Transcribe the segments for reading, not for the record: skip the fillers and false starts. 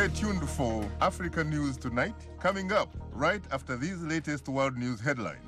Stay tuned for Africa News Tonight, coming up right after these latest world news headlines.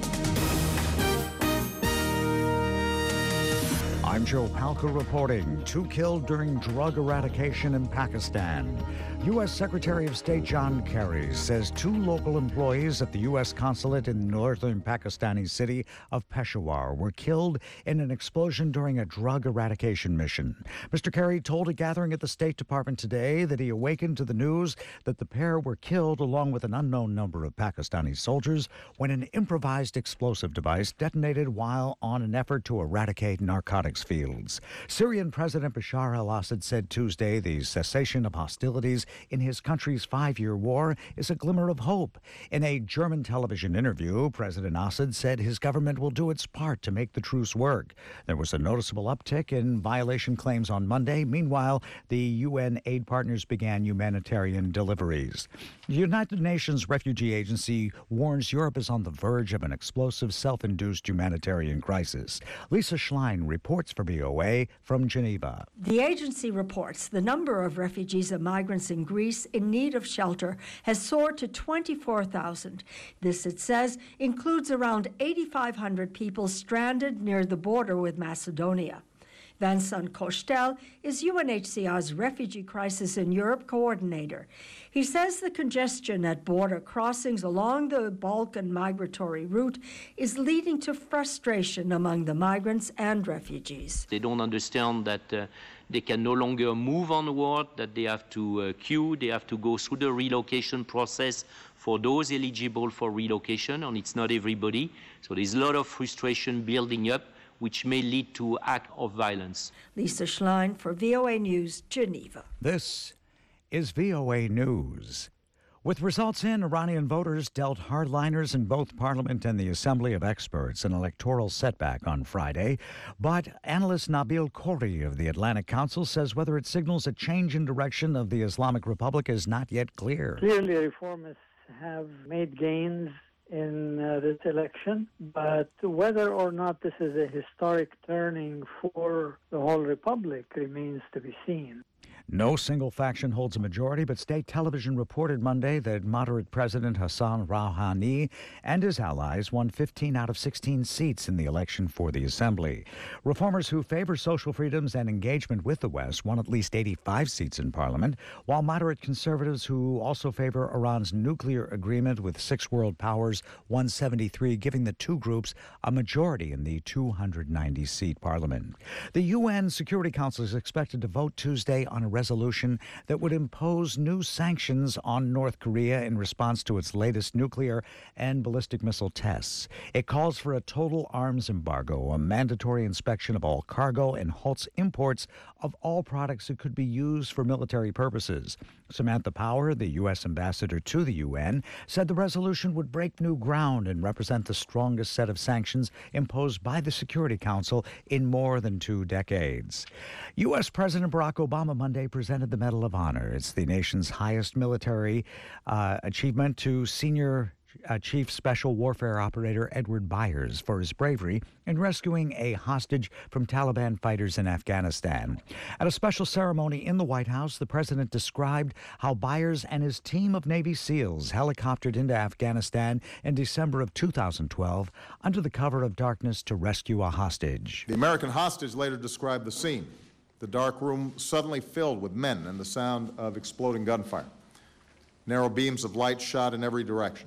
I'm Joe Palca reporting. 2 killed during drug eradication in Pakistan. U.S. Secretary of State John Kerry says 2 local employees at the U.S. consulate in the northern Pakistani city of Peshawar were killed in an explosion during a drug eradication mission. Mr. Kerry told a gathering at the State Department today that he awakened to the news that the pair were killed along with an unknown number of Pakistani soldiers when an improvised explosive device detonated while on an effort to eradicate narcotics fields. Syrian President Bashar al-Assad said Tuesday the cessation of hostilities in his country's 5-year war is a glimmer of hope. In a German television interview, President Assad said his government will do its part to make the truce work. There was a noticeable uptick in violation claims on Monday. Meanwhile, the UN aid partners began humanitarian deliveries. The United Nations Refugee Agency warns Europe is on the verge of an explosive, self-induced humanitarian crisis. Lisa Schlein reports for VOA from Geneva. The agency reports the number of refugees and migrants in Greece in need of shelter has soared to 24,000. This, it says, includes around 8,500 people stranded near the border with Macedonia. Vincent Cochetel is UNHCR's Refugee Crisis in Europe coordinator. He says the congestion at border crossings along the Balkan migratory route is leading to frustration among the migrants and refugees. They don't understand that they can no longer move onward, that they have to queue, they have to go through the relocation process for those eligible for relocation, and it's not everybody. So there's a lot of frustration building up, which may lead to acts of violence. Lisa Schlein for VOA News, Geneva. This is VOA News. With results in, Iranian voters dealt hardliners in both Parliament and the Assembly of Experts an electoral setback on Friday. But analyst Nabil Khoury of the Atlantic Council says whether it signals a change in direction of the Islamic Republic is not yet clear. Clearly, reformists have made gains in this election, but whether or not this is a historic turning for the whole republic remains to be seen. No single faction holds a majority, but state television reported Monday that moderate President Hassan Rouhani and his allies won 15 out of 16 seats in the election for the assembly. Reformers who favor social freedoms and engagement with the West won at least 85 seats in parliament, while moderate conservatives who also favor Iran's nuclear agreement with 6 world powers won 73, giving the 2 groups a majority in the 290-seat parliament. The UN Security Council is expected to vote Tuesday on a resolution that would impose new sanctions on North Korea in response to its latest nuclear and ballistic missile tests. It calls for a total arms embargo, a mandatory inspection of all cargo, and halts imports of all products that could be used for military purposes. Samantha Power, the U.S. ambassador to the UN, said the resolution would break new ground and represent the strongest set of sanctions imposed by the Security Council in more than 2 decades. U.S. President Barack Obama Monday presented the Medal of Honor. It's the nation's highest military achievement to Senior Chief Special Warfare Operator Edward Byers for his bravery in rescuing a hostage from Taliban fighters in Afghanistan. At a special ceremony in the White House, the president described how Byers and his team of Navy SEALs helicoptered into Afghanistan in December of 2012 under the cover of darkness to rescue a hostage. The American hostage later described the scene. The dark room suddenly filled with men and the sound of exploding gunfire. Narrow beams of light shot in every direction.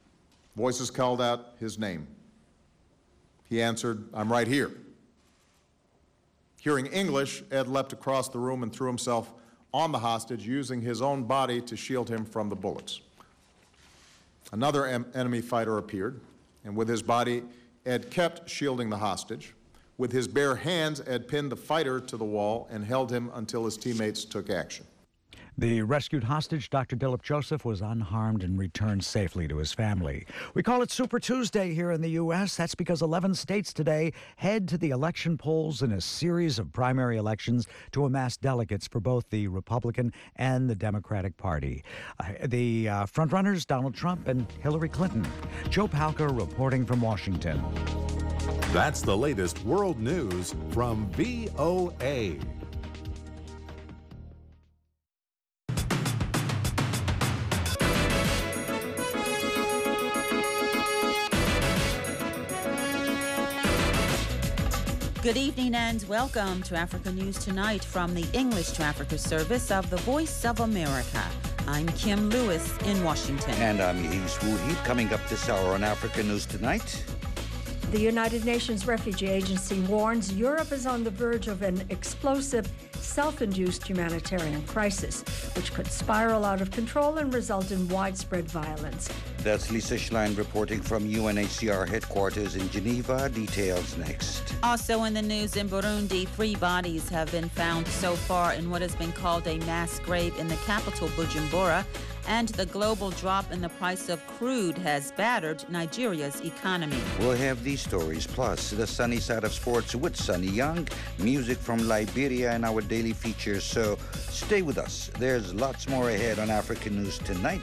Voices called out his name. He answered, "I'm right here." Hearing English, Ed leapt across the room and threw himself on the hostage, using his own body to shield him from the bullets. Another enemy fighter appeared, and with his body, Ed kept shielding the hostage. With his bare hands, Ed pinned the fighter to the wall and held him until his teammates took action. The rescued hostage, Dr. Dilip Joseph, was unharmed and returned safely to his family. We call it Super Tuesday here in the U.S. That's because 11 states today head to the election polls in a series of primary elections to amass delegates for both the Republican and the Democratic Party. The frontrunners, Donald Trump and Hillary Clinton. Joe Palca reporting from Washington. That's the latest world news from VOA. Good evening and welcome to Africa News Tonight from the English to Africa service of the Voice of America. I'm Kim Lewis in Washington. And I'm Yves Woody. Coming up this hour on Africa News Tonight. The United Nations Refugee Agency warns Europe is on the verge of an explosive, self-induced humanitarian crisis, which could spiral out of control and result in widespread violence. That's Lisa Schlein reporting from UNHCR headquarters in Geneva. Details next. Also in the news, in Burundi, 3 bodies have been found so far in what has been called a mass grave in the capital, Bujumbura, and the global drop in the price of crude has battered Nigeria's economy. We'll have these stories, plus the sunny side of sports with Sunny Young, music from Liberia, and our daily features. So stay with us. There's lots more ahead on Africa News Tonight.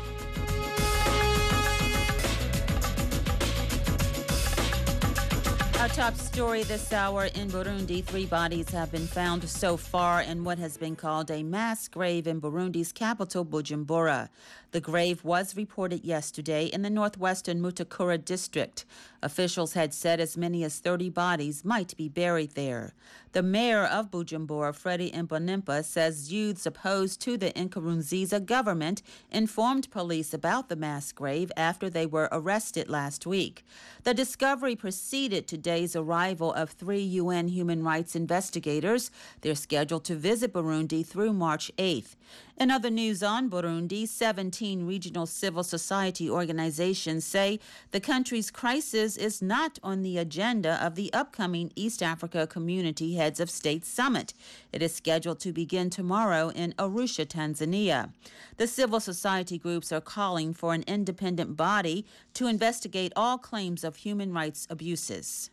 Our top story this hour: in Burundi, 3 bodies have been found so far in what has been called a mass grave in Burundi's capital, Bujumbura. The grave was reported yesterday in the northwestern Mutakura district. Officials had said as many as 30 bodies might be buried there. The mayor of Bujumbura, Freddie Mbonimpa, says youths opposed to the Nkurunziza government informed police about the mass grave after they were arrested last week. The discovery preceded today's arrival of 3 UN human rights investigators. They're scheduled to visit Burundi through March 8th. In other news on Burundi, 17 regional civil society organizations say the country's crisis is not on the agenda of the upcoming East Africa Community Heads of State Summit. It is scheduled to begin tomorrow in Arusha, Tanzania. The civil society groups are calling for an independent body to investigate all claims of human rights abuses.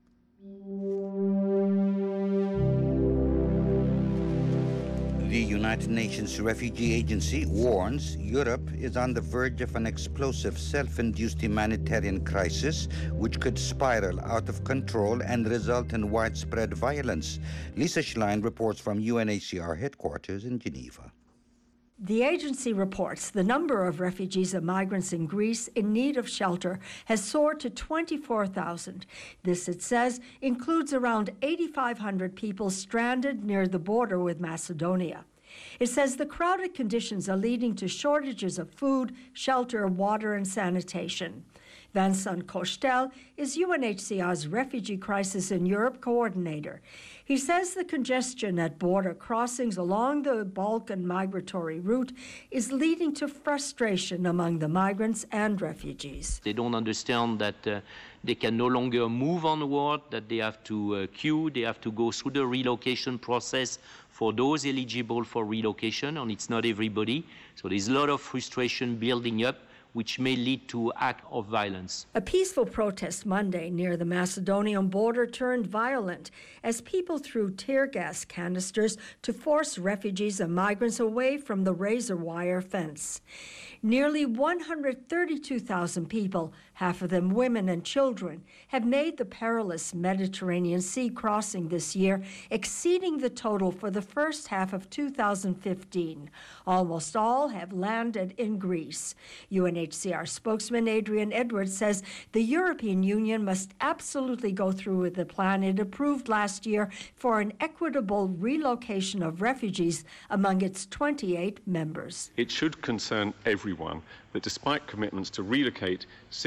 The United Nations Refugee Agency warns Europe is on the verge of an explosive self-induced humanitarian crisis which could spiral out of control and result in widespread violence. Lisa Schlein reports from UNHCR headquarters in Geneva. The agency reports the number of refugees and migrants in Greece in need of shelter has soared to 24,000. This, it says, includes around 8,500 people stranded near the border with Macedonia. It says the crowded conditions are leading to shortages of food, shelter, water, and sanitation. Vincent Cochetel is UNHCR's Refugee Crisis in Europe coordinator. He says the congestion at border crossings along the Balkan migratory route is leading to frustration among the migrants and refugees. They don't understand that they can no longer move onward, that they have to queue, they have to go through the relocation process for those eligible for relocation, and it's not everybody. So there's a lot of frustration building up, which may lead to acts of violence. A peaceful protest Monday near the Macedonian border turned violent as people threw tear gas canisters to force refugees and migrants away from the razor wire fence. Nearly 132,000 people, half of them women and children, have made the perilous Mediterranean Sea crossing this year, exceeding the total for the first half of 2015. Almost all have landed in Greece. UNHCR spokesman Adrian Edwards says the European Union must absolutely go through with the plan it approved last year for an equitable relocation of refugees among its 28 members. It should concern everyone that despite commitments to relocate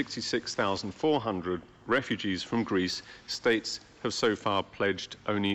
66,400 refugees from Greece, states have so far pledged only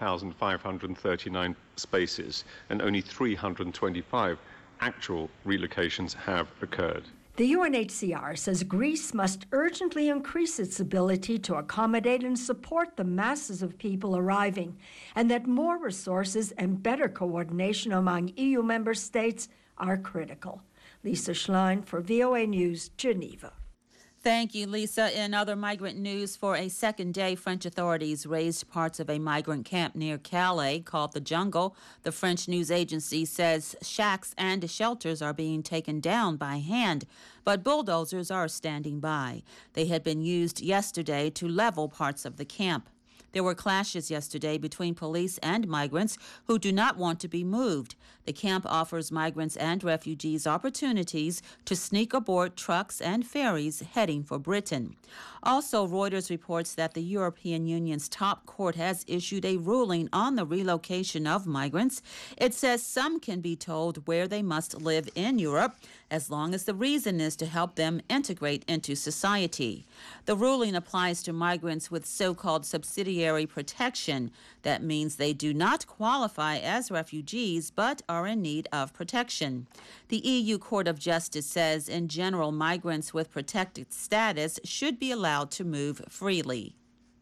1,539 spaces, and only 325 actual relocations have occurred. The UNHCR says Greece must urgently increase its ability to accommodate and support the masses of people arriving, and that more resources and better coordination among EU member states are critical. Lisa Schlein for VOA News, Geneva. Thank you, Lisa. In other migrant news, for a second day, French authorities razed parts of a migrant camp near Calais called the Jungle. The French news agency says shacks and shelters are being taken down by hand, but bulldozers are standing by. They had been used yesterday to level parts of the camp. There were clashes yesterday between police and migrants who do not want to be moved. The camp offers migrants and refugees opportunities to sneak aboard trucks and ferries heading for Britain. Also, Reuters reports that the European Union's top court has issued a ruling on the relocation of migrants. It says some can be told where they must live in Europe, as long as the reason is to help them integrate into society. The ruling applies to migrants with so-called subsidiary protection. That means they do not qualify as refugees but are in need of protection. The EU Court of Justice says, in general, migrants with protected status should be allowed to move freely.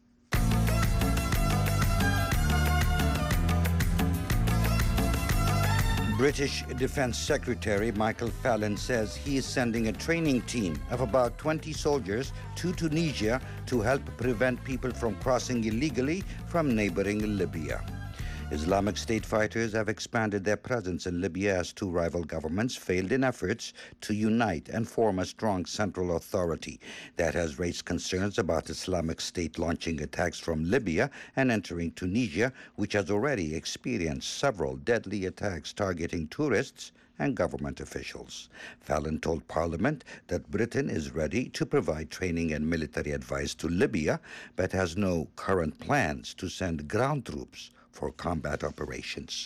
British Defense Secretary Michael Fallon says he is sending a training team of about 20 soldiers to Tunisia to help prevent people from crossing illegally from neighboring Libya. Islamic State fighters have expanded their presence in Libya as two rival governments failed in efforts to unite and form a strong central authority. That has raised concerns about Islamic State launching attacks from Libya and entering Tunisia, which has already experienced several deadly attacks targeting tourists and government officials. Fallon told Parliament that Britain is ready to provide training and military advice to Libya, but has no current plans to send ground troops for combat operations.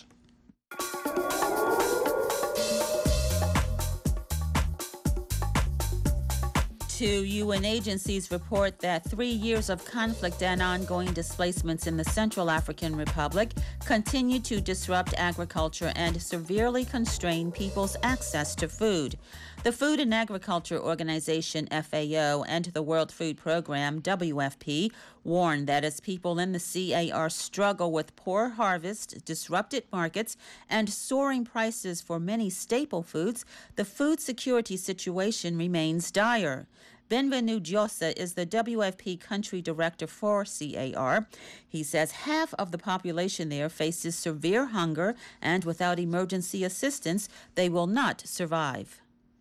Two UN agencies report that 3 years of conflict and ongoing displacements in the Central African Republic continue to disrupt agriculture and severely constrain people's access to food. The Food and Agriculture Organization, FAO, and the World Food Program, WFP, warn that as people in the CAR struggle with poor harvest, disrupted markets, and soaring prices for many staple foods, the food security situation remains dire. Benvenu Diosa is the WFP country director for CAR. He says half of the population there faces severe hunger, and without emergency assistance, they will not survive.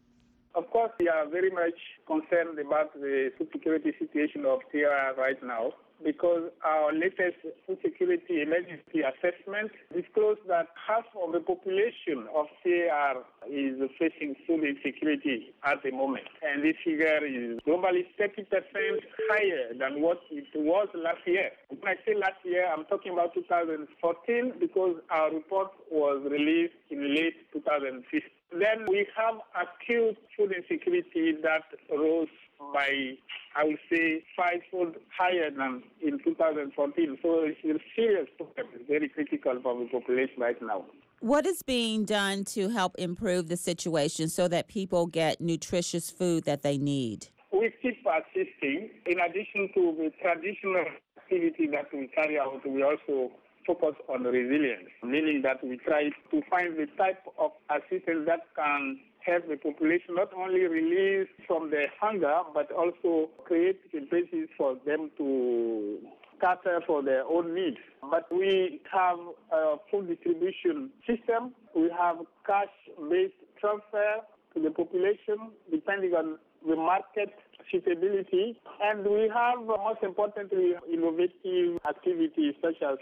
Of course, we are very much concerned about the food security situation of CAR right now, because our latest food security emergency assessment disclosed that half of the population of CAR is facing food insecurity at the moment. And this figure is globally 30% higher than what it was last year. When I say last year, I'm talking about 2014, because our report was released in late 2015. Then we have acute food insecurity that rose by, I would say, 5-fold higher than in 2014. So it's a serious problem. It's very critical for the population right now. What is being done to help improve the situation so that people get nutritious food that they need? We keep assisting. In addition to the traditional activity that we carry out, we also focus on resilience, meaning that we try to find the type of assistance that can help the population not only release from their hunger, but also create the basis for them to cater for their own needs. But we have a food distribution system. We have cash-based transfer to the population depending on the market suitability. And we have, most importantly, innovative activities such as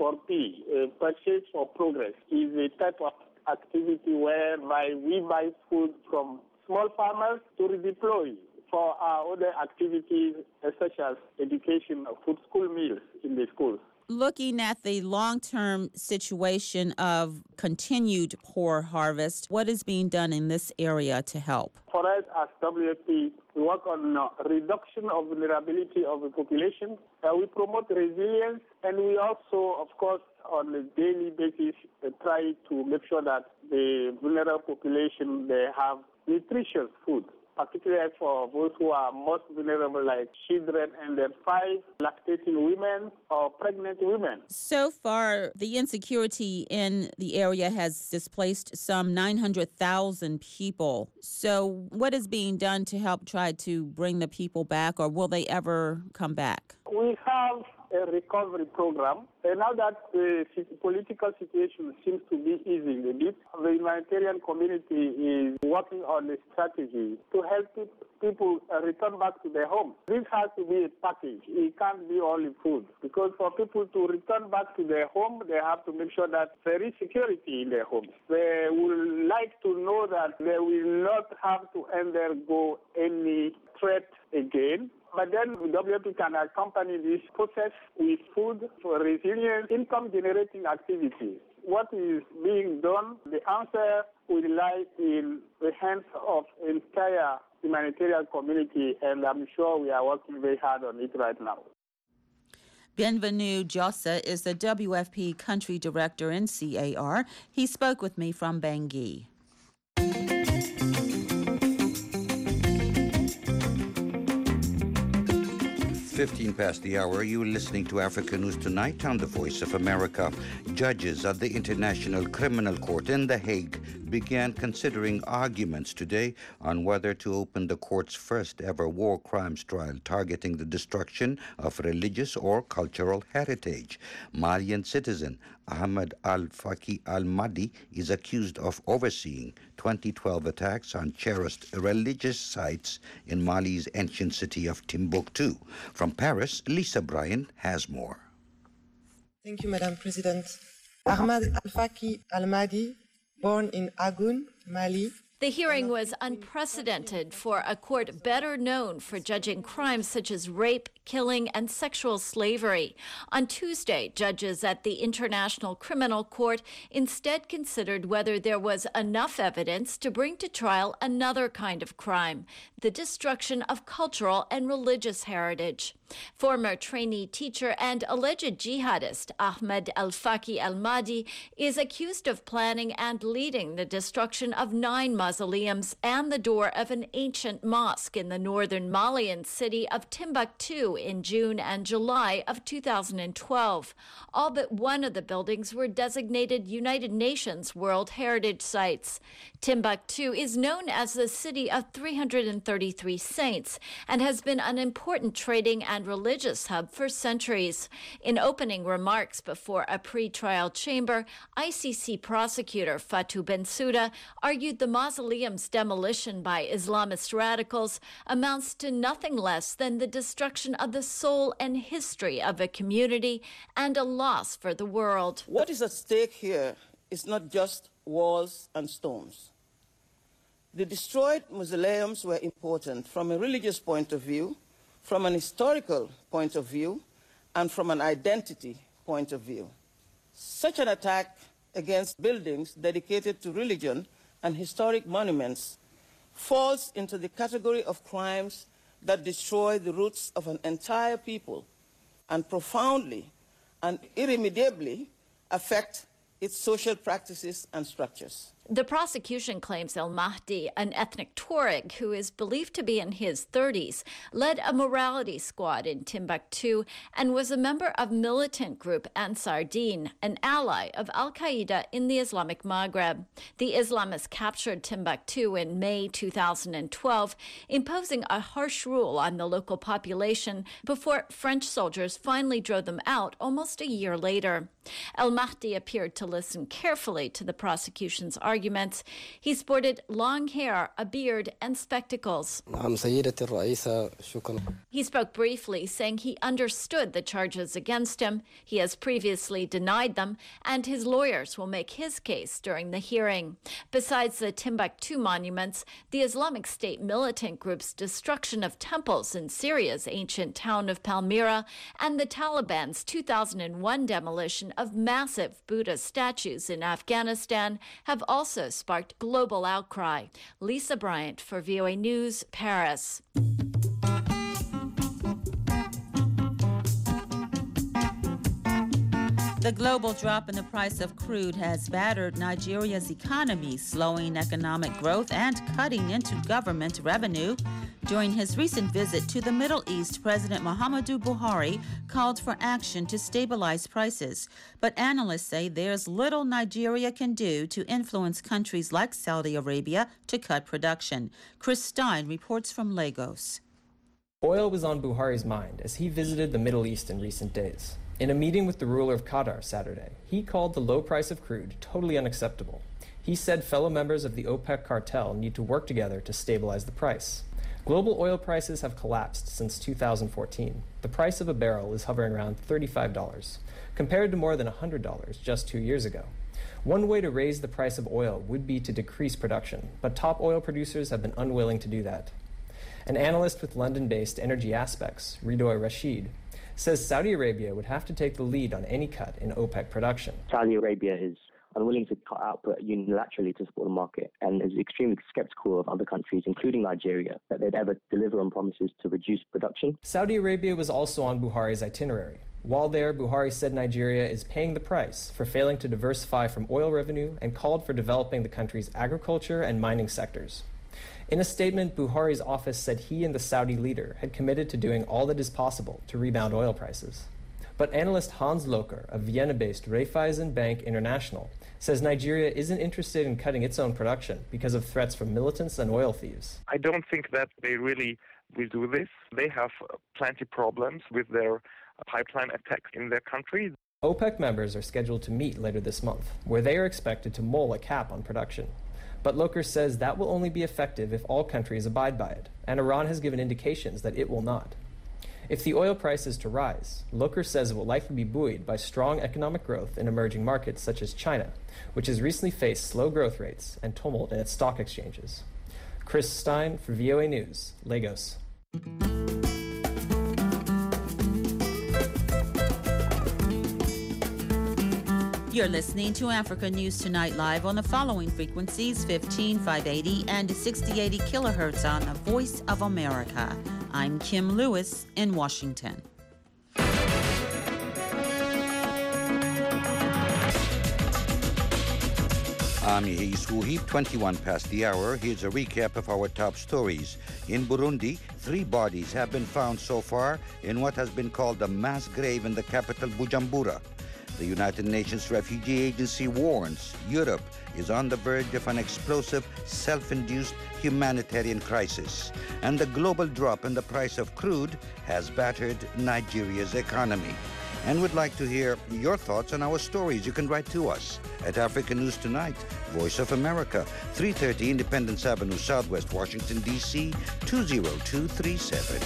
P4P, Purchase for Progress, is a type of activity whereby we buy food from small farmers to redeploy for our other activities such as education of food school meals in the schools. Looking at the long-term situation of continued poor harvest, what is being done in this area to help? For us as WFP, we work on reduction of vulnerability of the population. We promote resilience, and we also, of course, on a daily basis, try to make sure that the vulnerable population, they have nutritious food, particularly for those who are most vulnerable, like children under 5, lactating women, or pregnant women. So far, the insecurity in the area has displaced some 900,000 people. So what is being done to help try to bring the people back, or will they ever come back? We have a recovery program. And now that the political situation seems to be easing a bit, the humanitarian community is working on a strategy to help people return back to their homes. This has to be a package. It can't be only food, because for people to return back to their home, they have to make sure that there is security in their homes. They would like to know that they will not have to undergo any threat again. But then WFP can accompany this process with food for resilient income-generating activities. What is being done, the answer will lie in the hands of the entire humanitarian community, and I'm sure we are working very hard on it right now. Bienvenu Jossa is the WFP country director in CAR. He spoke with me from Bangui. 15 past the hour, you're listening to Africa News Tonight on the Voice of America. Judges at the International Criminal Court in The Hague began considering arguments today on whether to open the court's first ever war crimes trial targeting the destruction of religious or cultural heritage. Malian citizen Ahmed Al-Faki Al-Mahdi is accused of overseeing 2012 attacks on cherished religious sites in Mali's ancient city of Timbuktu. From Paris, Lisa Bryan has more. Thank you, Madam President. Ahmed Al-Faki Al-Mahdi, born in Agoun, Mali. The hearing was unprecedented for a court better known for judging crimes such as rape, killing, and sexual slavery. On Tuesday, judges at the International Criminal Court instead considered whether there was enough evidence to bring to trial another kind of crime, the destruction of cultural and religious heritage. Former trainee teacher and alleged jihadist Ahmed Al-Faki Al-Mahdi is accused of planning and leading the destruction of 9 mausoleums and the door of an ancient mosque in the northern Malian city of Timbuktu in June and July of 2012. All but one of the buildings were designated United Nations World Heritage Sites. Timbuktu is known as the city of 333 saints and has been an important trading and religious hub for centuries. In opening remarks before a pre-trial chamber, ICC prosecutor Fatou Bensouda argued the mausoleum's demolition by Islamist radicals amounts to nothing less than the destruction of the soul and history of a community and a loss for the world. What is at stake here is not just walls and stones. The destroyed mausoleums were important from a religious point of view, from an historical point of view, and from an identity point of view. Such an attack against buildings dedicated to religion and historic monuments falls into the category of crimes that destroy the roots of an entire people and profoundly and irremediably affect its social practices and structures. The prosecution claims Al-Mahdi, an ethnic Tuareg who is believed to be in his 30s, led a morality squad in Timbuktu and was a member of militant group Ansar Din, an ally of Al-Qaeda in the Islamic Maghreb. The Islamists captured Timbuktu in May 2012, imposing a harsh rule on the local population before French soldiers finally drove them out almost a year later. Al-Mahdi appeared to listen carefully to the prosecution's arguments. He sported long hair, a beard, and spectacles. He spoke briefly, saying he understood the charges against him. He has previously denied them, and his lawyers will make his case during the hearing. Besides the Timbuktu monuments, the Islamic State militant group's destruction of temples in Syria's ancient town of Palmyra, and the Taliban's 2001 demolition of massive Buddha statues in Afghanistan have also sparked global outcry. Lisa Bryant for VOA News, Paris. The global drop in the price of crude has battered Nigeria's economy, slowing economic growth and cutting into government revenue. During his recent visit to the Middle East, President Muhammadu Buhari called for action to stabilize prices. But analysts say there's little Nigeria can do to influence countries like Saudi Arabia to cut production. Chris Stein reports from Lagos. Oil was on Buhari's mind as he visited the Middle East in recent days. In a meeting with the ruler of Qatar Saturday, he called the low price of crude totally unacceptable. He said fellow members of the OPEC cartel need to work together to stabilize the price. Global oil prices have collapsed since 2014. The price of a barrel is hovering around $35, compared to more than $100 just 2 years ago. One way to raise the price of oil would be to decrease production, but top oil producers have been unwilling to do that. An analyst with London-based Energy Aspects, Ridoy Rashid, says Saudi Arabia would have to take the lead on any cut in OPEC production. Saudi Arabia is unwilling to cut output unilaterally to support the market and is extremely skeptical of other countries, including Nigeria, that they'd ever deliver on promises to reduce production. Saudi Arabia was also on Buhari's itinerary. While there, Buhari said Nigeria is paying the price for failing to diversify from oil revenue and called for developing the country's agriculture and mining sectors. In a statement, Buhari's office said he and the Saudi leader had committed to doing all that is possible to rebound oil prices. But analyst Hans Locher of Vienna-based Raiffeisen Bank International says Nigeria isn't interested in cutting its own production because of threats from militants and oil thieves. I don't think that they really will do this. They have plenty problems with their pipeline attacks in their country. OPEC members are scheduled to meet later this month, where they are expected to mull a cap on production. But Locher says that will only be effective if all countries abide by it, and Iran has given indications that it will not. If the oil price is to rise, Locher says it will likely be buoyed by strong economic growth in emerging markets such as China, which has recently faced slow growth rates and tumult in its stock exchanges. Chris Stein for VOA News, Lagos. You're listening to Africa News Tonight live on the following frequencies: 15, 580, and 6080 kilohertz on the Voice of America. I'm Kim Lewis in Washington. I'm Yehis Wuhib, 21 past the hour. Here's a recap of our top stories. In Burundi, 3 bodies have been found so far in what has been called a mass grave in the capital, Bujumbura. The United Nations Refugee Agency warns Europe is on the verge of an explosive, self-induced humanitarian crisis. And the global drop in the price of crude has battered Nigeria's economy. And we'd like to hear your thoughts on our stories. You can write to us at Africa News Tonight, Voice of America, 330 Independence Avenue, Southwest Washington, D.C., 20237.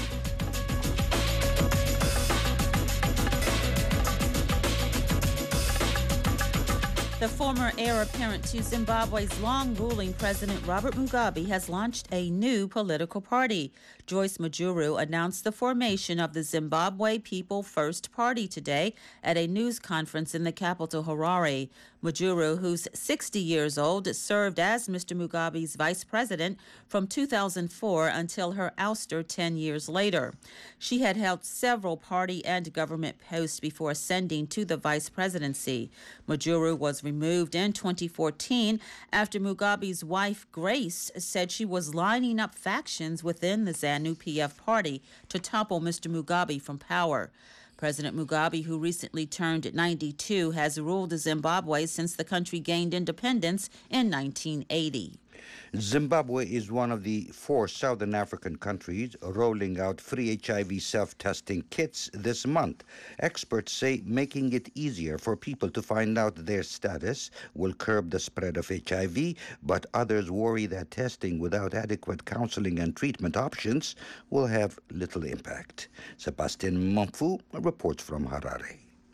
The former heir apparent to Zimbabwe's long-ruling President Robert Mugabe has launched a new political party. Joyce Mujuru announced the formation of the Zimbabwe People First Party today at a news conference in the capital, Harare. Mujuru, who's 60 years old, served as Mr. Mugabe's vice president from 2004 until her ouster 10 years later. She had held several party and government posts before ascending to the vice presidency. Mujuru was removed in 2014 after Mugabe's wife, Grace, said she was lining up factions within the ZANU-PF party to topple Mr. Mugabe from power. President Mugabe, who recently turned 92, has ruled Zimbabwe since the country gained independence in 1980. Zimbabwe is one of the 4 Southern African countries rolling out free HIV self-testing kits this month. Experts say making it easier for people to find out their status will curb the spread of HIV, but others worry that testing without adequate counseling and treatment options will have little impact. Sebastian Mumfu reports from Harare.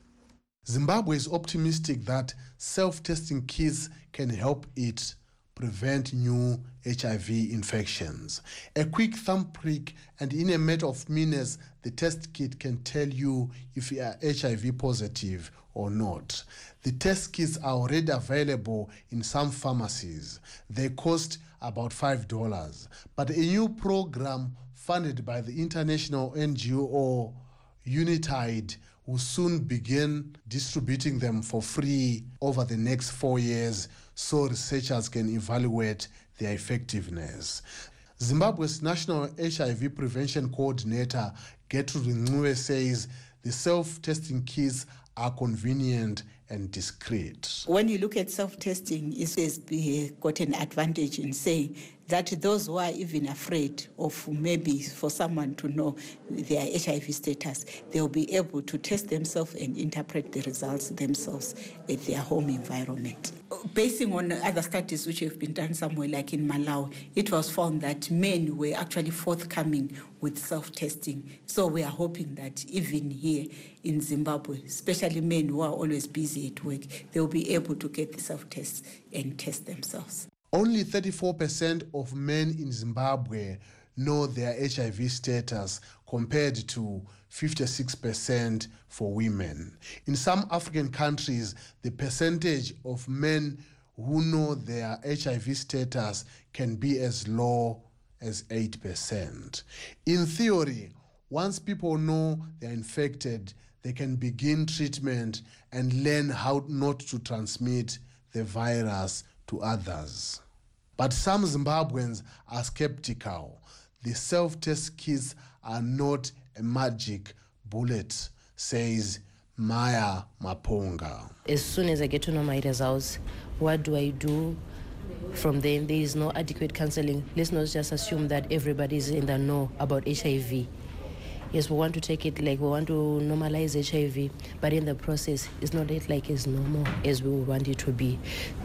Zimbabwe is optimistic that self-testing kits can help it prevent new HIV infections. A quick thumb prick, and in a matter of minutes, the test kit can tell you if you are HIV positive or not. The test kits are already available in some pharmacies. They cost about $5. But a new program funded by the international NGO Unitide will soon begin distributing them for free over the next 4 years so researchers can evaluate their effectiveness. Zimbabwe's National HIV Prevention Coordinator, Gertrude Ncube, says the self-testing kits are convenient and discreet. When you look at self-testing, it has got an advantage in saying that those who are even afraid of maybe for someone to know their HIV status, they'll be able to test themselves and interpret the results themselves at their home environment. Basing on other studies which have been done somewhere like in Malawi, it was found that men were actually forthcoming with self-testing. So we are hoping that even here in Zimbabwe, especially men who are always busy at work, they'll be able to get the self-tests and test themselves. Only 34% of men in Zimbabwe know their HIV status compared to 56% for women. In some African countries, the percentage of men who know their HIV status can be as low as 8%. In theory, once people know they're infected, they can begin treatment and learn how not to transmit the virus to others. But some Zimbabweans are skeptical. The self-test kits are not a magic bullet, says Maya Maponga. As soon as I get to know my results, what do I do? From then, there is no adequate counseling. Let's not just assume that everybody is in the know about HIV. Yes, we want to take it like we want to normalize HIV, but in the process, it's not like as normal as we want it to be.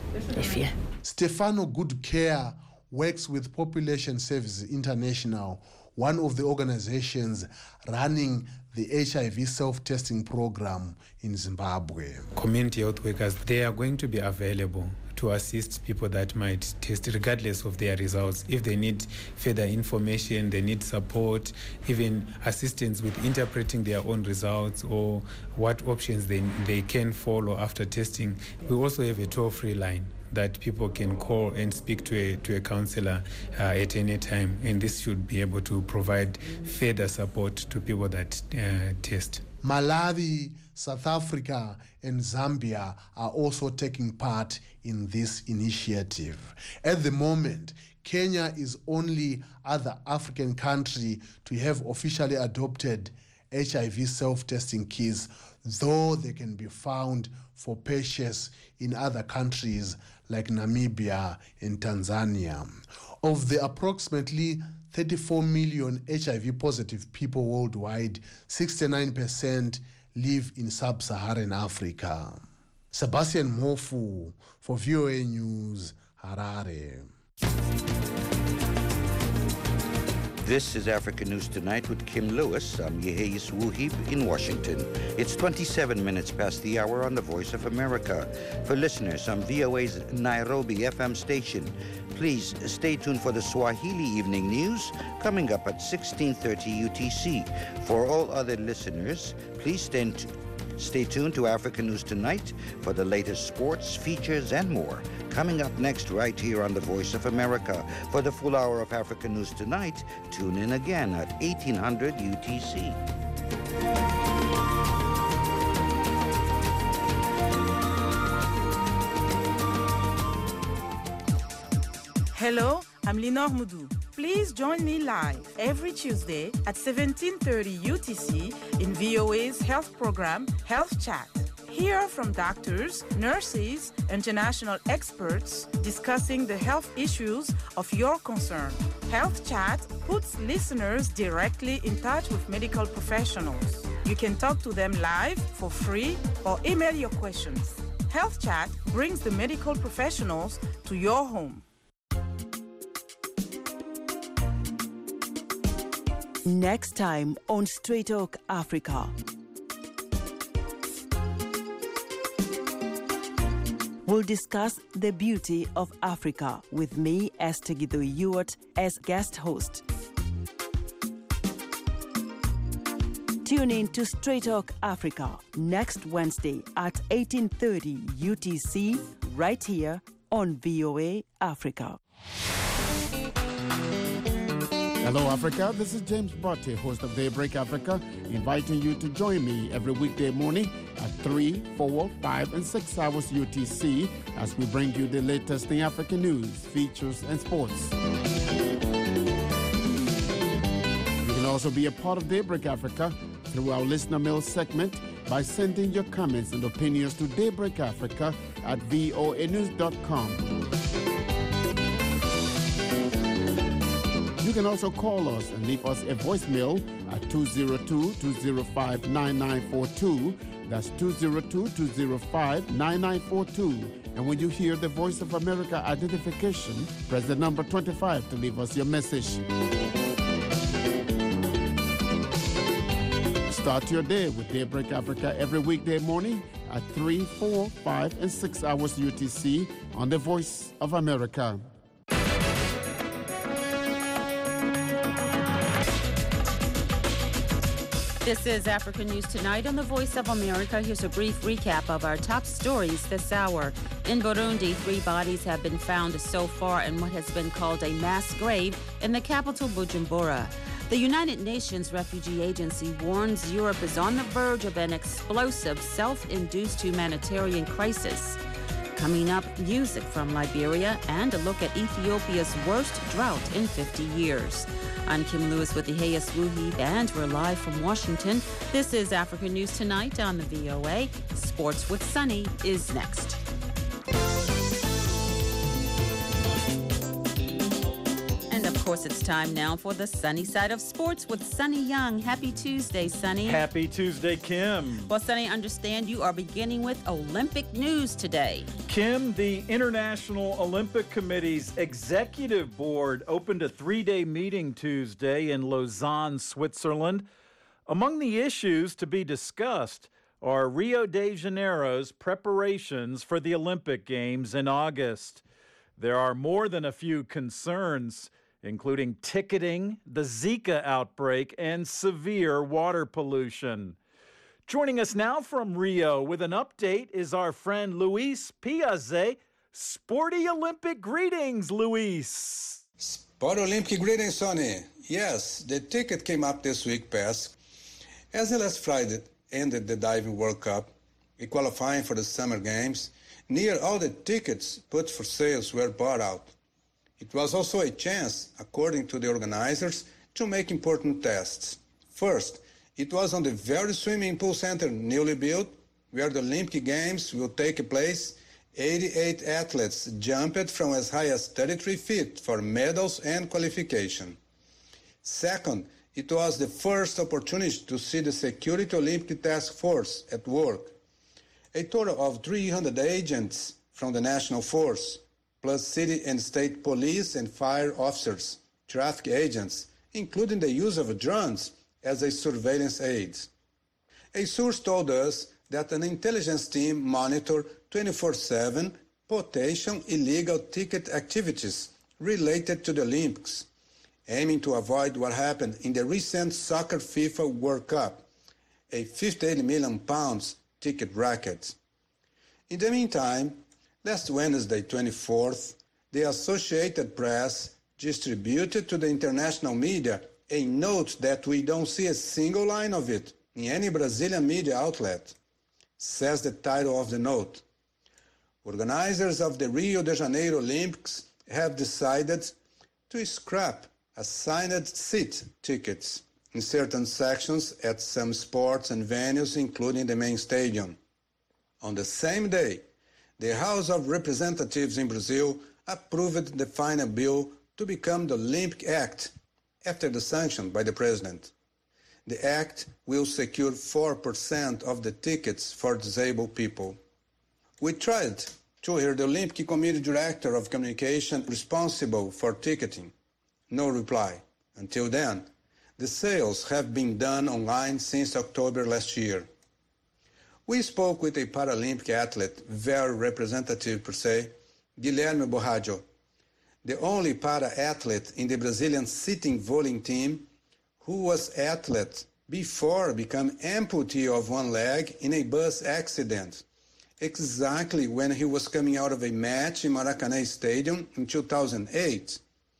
Stefano Good Care works with Population Services International, one of the organizations running the HIV self-testing program in Zimbabwe. Community health workers, they are going to be available to assist people that might test regardless of their results. If they need further information, they need support, even assistance with interpreting their own results or what options they can follow after testing. We also have a toll-free line that people can call and speak to a counselor at any time, and this should be able to provide further support to people that test. Malawi, South Africa, and Zambia are also taking part in this initiative. At the moment, Kenya is only other African country to have officially adopted HIV self-testing kits, though they can be found for purchase in other countries like Namibia and Tanzania. Of the approximately 34 million HIV-positive people worldwide, 69% live in sub-Saharan Africa. Sebastian Mofu for VOA News, Harare. This is Africa News Tonight with Kim Lewis. I'm Yeheyes Wuhib in Washington. It's 27 minutes past the hour on the Voice of America. For listeners on VOA's Nairobi FM station, please stay tuned for the Swahili Evening News coming up at 16:30 UTC. For all other listeners, please stay tuned to Africa News Tonight for the latest sports, features, and more. Coming up next right here on the Voice of America. For the full hour of Africa News Tonight, tune in again at 1800 UTC. Hello, I'm Linor Moudou. Please join me live every Tuesday at 17:30 UTC in VOA's health program, Health Chat. Hear from doctors, nurses, international experts discussing the health issues of your concern. Health Chat puts listeners directly in touch with medical professionals. You can talk to them live for free or email your questions. Health Chat brings the medical professionals to your home. Next time on Straight Talk Africa. We'll discuss the beauty of Africa with me, Esther Githo-Ewart, as guest host. Tune in to Straight Talk Africa next Wednesday at 18:30 UTC, right here on VOA Africa. Hello, Africa. This is James Botte, host of Daybreak Africa, inviting you to join me every weekday morning at 3, 4, 5, and 6 hours UTC as we bring you the latest in African news, features, and sports. You can also be a part of Daybreak Africa through our listener mail segment by sending your comments and opinions to daybreakafrica@voanews.com. You can also call us and leave us a voicemail at 202-205-9942. That's 202-205-9942. And when you hear the Voice of America identification, press the number 25 to leave us your message. Start your day with Daybreak Africa every weekday morning at 3, 4, 5, and 6 hours UTC on the Voice of America. This is Africa News Tonight on the Voice of America. Here's a brief recap of our top stories this hour. In Burundi, 3 bodies have been found so far in what has been called a mass grave in the capital, Bujumbura. The United Nations Refugee Agency warns Europe is on the verge of an explosive, self-induced humanitarian crisis. Coming up, music from Liberia and a look at Ethiopia's worst drought in 50 years. I'm Kim Lewis with the Hayes Wuhi Band. We're live from Washington. This is Africa News Tonight on the VOA. Sports with Sunny is next. And of course, it's time now for the sunny side of sports with Sunny Young. Happy Tuesday, Sunny. Happy Tuesday, Kim. Well, Sunny, I understand you are beginning with Olympic news today. Kim, the International Olympic Committee's executive board opened a 3-day meeting Tuesday in Lausanne, Switzerland. Among the issues to be discussed are Rio de Janeiro's preparations for the Olympic Games in August. There are more than a few concerns, including ticketing, the Zika outbreak, and severe water pollution. Joining us now from Rio with an update is our friend Luis Piazze. Sporty Olympic greetings, Luis. Sport Olympic greetings, Sonny. Yes, the ticket came up this week past. As the last Friday ended the Diving World Cup, qualifying for the Summer Games, near all the tickets put for sales were bought out. It was also a chance, according to the organizers, to make important tests. First, it was on the very swimming pool center newly built, where the Olympic Games will take place. 88 athletes jumped from as high as 33 feet for medals and qualification. Second, it was the first opportunity to see the Security Olympic Task Force at work. A total of 300 agents from the National Force, plus city and state police and fire officers, traffic agents, including the use of drones as a surveillance aid. A source told us that an intelligence team monitored 24/7 potential illegal ticket activities related to the Olympics, aiming to avoid what happened in the recent Soccer FIFA World Cup, a £58 million ticket racket. In the meantime, last Wednesday, 24th, the Associated Press distributed to the international media a note that we don't see a single line of it in any Brazilian media outlet. Says the title of the note. Organizers of the Rio de Janeiro Olympics have decided to scrap assigned seat tickets in certain sections at some sports and venues, including the main stadium. On the same day, the House of Representatives in Brazil approved the final bill to become the Olympic Act, after the sanction by the president. The act will secure 4% of the tickets for disabled people. We tried to hear the Olympic Committee Director of Communication responsible for ticketing. No reply. Until then, the sales have been done online since October last year. We spoke with a Paralympic athlete, very representative per se, Guilherme Borraggio, the only para-athlete in the Brazilian sitting volley team who was athlete before becoming amputee of one leg in a bus accident, exactly when he was coming out of a match in Maracanã Stadium in 2008.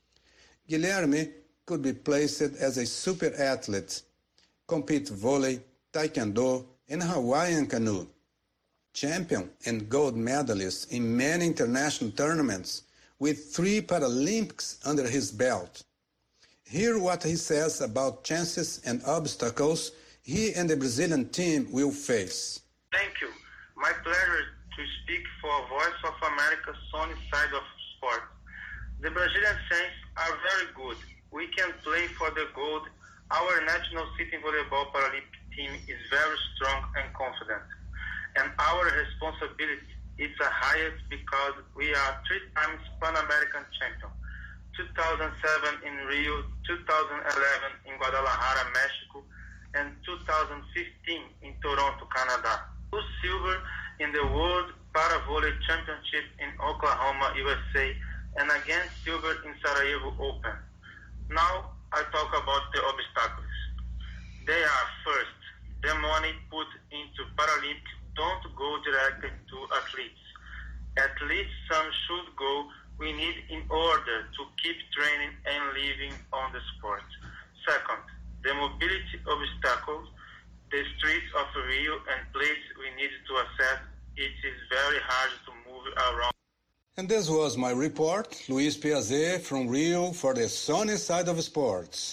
Guilherme could be placed as a super athlete, compete volley, taekwondo, and Hawaiian canoe. Champion and gold medalist in many international tournaments, with 3 Paralympics under his belt. Hear what he says about chances and obstacles he and the Brazilian team will face. Thank you. My pleasure to speak for Voice of America's sunny side of sport. The Brazilian Saints are very good. We can Our national sitting volleyball Paralympic team is very strong and confident. And our responsibility is the highest because we are 3 times Pan American champion. 2007 in Rio, 2011 in Guadalajara, Mexico, and 2015 in Toronto, Canada. 2 silver in the World Paravolley Championship in Oklahoma, USA, and again silver in Sarajevo Open. Now I talk about the obstacles. They are first, the money put into Paralympics don't go directly to athletes. At least some should go we need in order to keep training and living on the sport. Second, the mobility obstacles, the streets of Rio and places we need to access, it is very hard to move around. And this was my report, Luis Piazet from Rio for the sunny side of sports.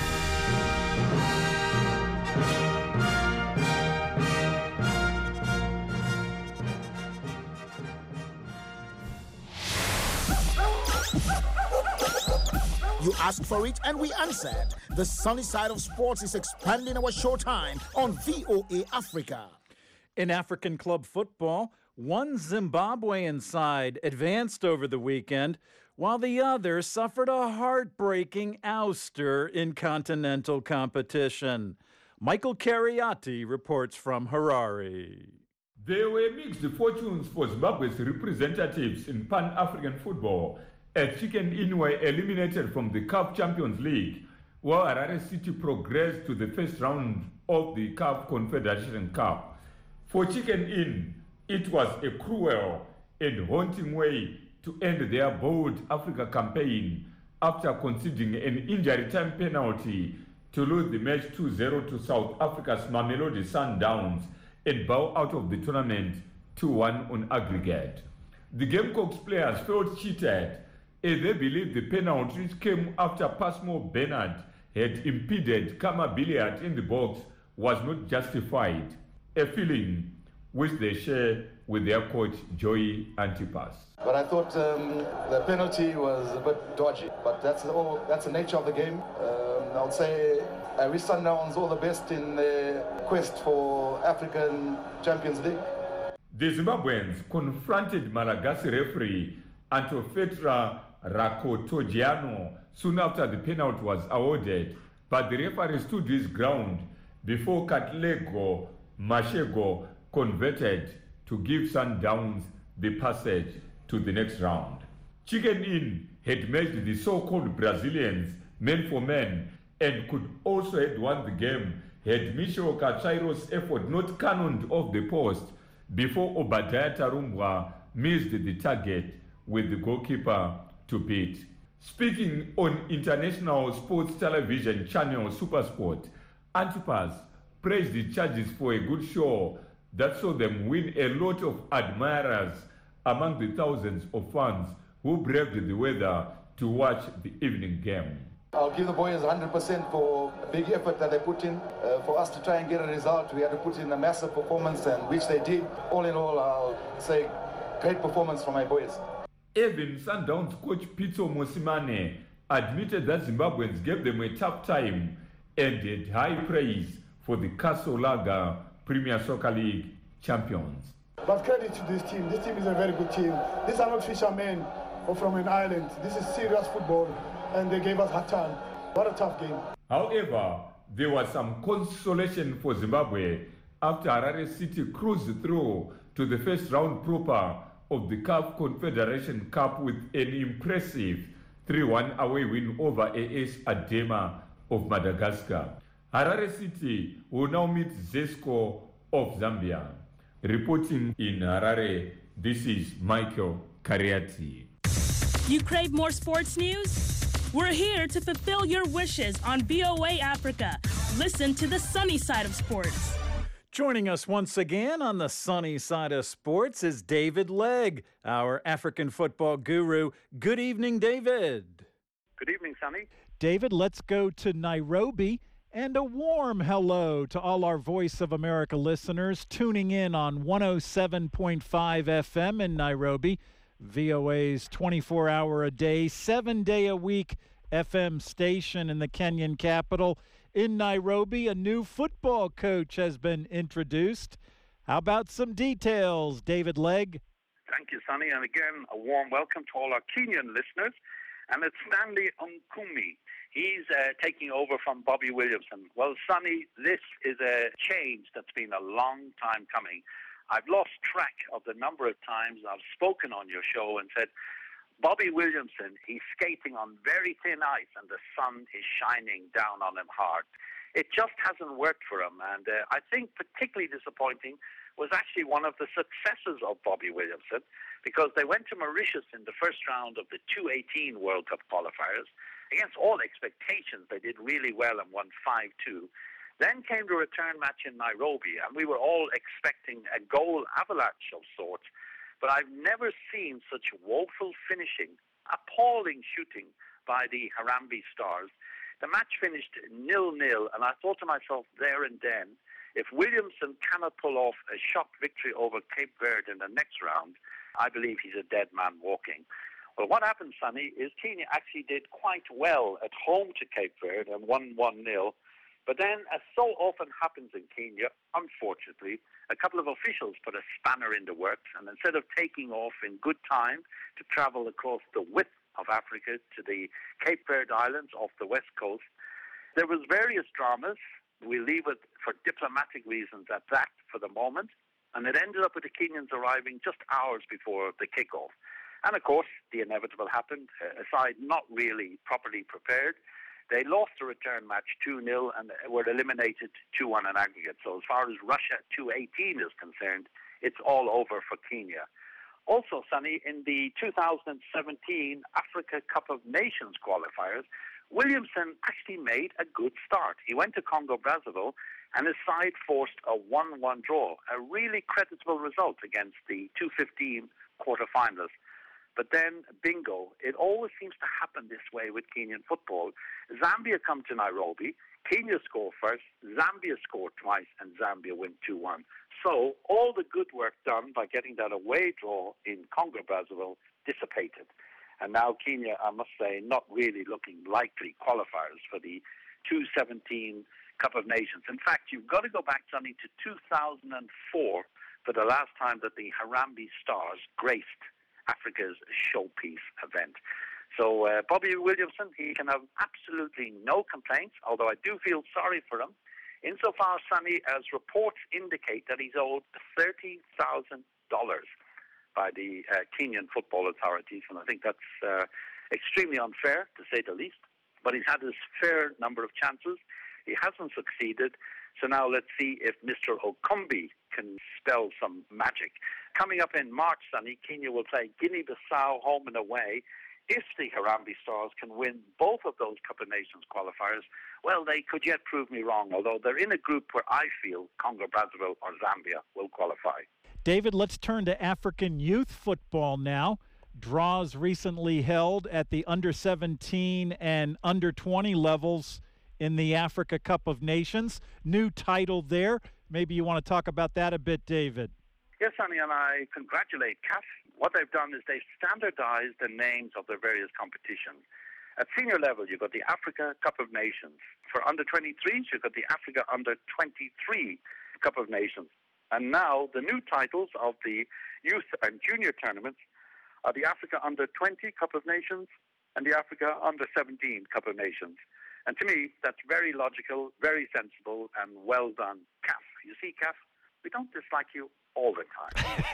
You asked for it and we answered. The sunny side of sports is expanding our showtime on VOA Africa. In African club football, one Zimbabwean side advanced over the weekend, while the other suffered a heartbreaking ouster in continental competition. Michael Carriati reports from Harare. There were mixed fortunes for Zimbabwe's representatives in Pan-African football as Chicken Inn were eliminated from the CAF Champions League, while Harare City progressed to the first round of the CAF Confederation Cup. For Chicken Inn, it was a cruel and haunting way to end their bold Africa campaign after conceding an injury time penalty to lose the match 2-0 to South Africa's Mamelodi Sundowns and bow out of the tournament 2-1 on aggregate. The Gamecocks players felt cheated as they believed the penalties came after Passmore Bernard had impeded Kama Billiard in the box was not justified, a feeling which they share with their coach Joey Antipas. But I thought the penalty was a bit dodgy, but that's the nature of the game. I would say I wish Sundowns all the best in their quest for African Champions League. The Zimbabweans confronted Malagasy referee Antofetra Rakotogiano soon after the penalty was awarded, but the referee stood his ground before Katlego Mashego converted to give Sundowns the passage to the next round. Chicken Inn had matched the so-called Brazilians man for man and could also have won the game had Michel Kachairo's effort not cannoned off the post before Obadiah Tarumbwa missed the target with the goalkeeper to beat. Speaking on international sports television channel SuperSport, Antipas praised the charges for a good show that saw them win a lot of admirers among the thousands of fans who braved the weather to watch the evening game. I'll give the boys 100% for a big effort that they put in. For us to try and get a result, we had to put in a massive performance, and which they did. All in all, I'll say great performance from my boys. Even Sundowns coach Pitso Mosimane admitted that Zimbabweans gave them a tough time and had high praise for the Kasolaga Premier Soccer League champions. But credit to this team. This team is a very good team. These are not fishermen or from an island. This is serious football, and they gave us hard time. What a tough game. However, there was some consolation for Zimbabwe after Harare City cruised through to the first round proper of the CAF Confederation Cup with an impressive 3-1 away win over AS Adema of Madagascar. Harare City will now meet Zesco of Zambia. Reporting in Harare, this is Michael Kariati. You crave more sports news? We're here to fulfill your wishes on VOA Africa. Listen to the sunny side of sports. Joining us once again on the sunny side of sports is David Legg, our African football guru. Good evening, David. Good evening, Sunny. David, let's go to Nairobi. And a warm hello to all our Voice of America listeners tuning in on 107.5 FM in Nairobi, VOA's 24-hour-a-day, 7-day-a-week FM station in the Kenyan capital. In Nairobi, a new football coach has been introduced. How about some details, David Legg? Thank you, Sonny. And again, a warm welcome to all our Kenyan listeners. And it's Stanley Nkumi. He's taking over from Bobby Williamson. Well, Sonny, this is a change that's been a long time coming. I've lost track of the number of times I've spoken on your show and said, Bobby Williamson, he's skating on very thin ice and the sun is shining down on him hard. It just hasn't worked for him. And I think particularly disappointing was actually one of the successes of Bobby Williamson, because they went to Mauritius in the first round of the 2018 World Cup qualifiers. Against all expectations, they did really well and won 5-2. Then came the return match in Nairobi, and we were all expecting a goal avalanche of sorts. But I've never seen such woeful finishing, appalling shooting by the Harambee Stars. The match finished 0-0, and I thought to myself there and then, if Williamson cannot pull off a shock victory over Cape Verde in the next round, I believe he's a dead man walking. Well, what happened, Sonny, is Kenya actually did quite well at home to Cape Verde and won 1-0. But then, as so often happens in Kenya, unfortunately, a couple of officials put a spanner in the works, and instead of taking off in good time to travel across the width of Africa to the Cape Verde Islands off the west coast, there was various dramas. We'll leave it for diplomatic reasons at that for the moment. And it ended up with the Kenyans arriving just hours before the kickoff. And of course, the inevitable happened. A side not really properly prepared. They lost the return match 2-0 and were eliminated 2-1 in aggregate. So as far as Russia 2018 is concerned, it's all over for Kenya. Also, Sonny, in the 2017 Africa Cup of Nations qualifiers, Williamson actually made a good start. He went to Congo-Brazzaville and his side forced a 1-1 draw, a really creditable result against the 2015 quarterfinalists. But then, bingo, it always seems to happen this way with Kenyan football. Zambia come to Nairobi, Kenya score first, Zambia score twice, and Zambia win 2-1. So all the good work done by getting that away draw in Congo-Brazzaville dissipated. And now Kenya, I must say, not really looking likely qualifiers for the 2017 Cup of Nations. In fact, you've got to go back, Sonny, to 2004 for the last time that the Harambee Stars graced Africa's showpiece event. So Bobby Williamson, he can have absolutely no complaints, although I do feel sorry for him, insofar, Sonny, as reports indicate that he's owed $30,000 by the Kenyan football authorities, and I think that's extremely unfair, to say the least. But he's had his fair number of chances. He hasn't succeeded, so now let's see if Mr. Okumbi can spell some magic. Coming up in March, Sonny, Kenya will play Guinea-Bissau home and away. If the Harambee Stars can win both of those Cup of Nations qualifiers, well, they could yet prove me wrong, although they're in a group where I feel Congo-Brazzaville or Zambia will qualify. David, let's turn to African youth football now. Draws recently held at the under-17 and under-20 levels in the Africa Cup of Nations. New title there. Maybe you want to talk about that a bit, David. Yes, Sonny, and I congratulate CAF. What they've done is they've standardized the names of their various competitions. At senior level, you've got the Africa Cup of Nations. For under-23s, you've got the Africa Under-23 Cup of Nations. And now the new titles of the youth and junior tournaments are the Africa Under-20 Cup of Nations and the Africa Under-17 Cup of Nations. And to me, that's very logical, very sensible, and well done, CAF. You see, CAF, we don't dislike you all the time.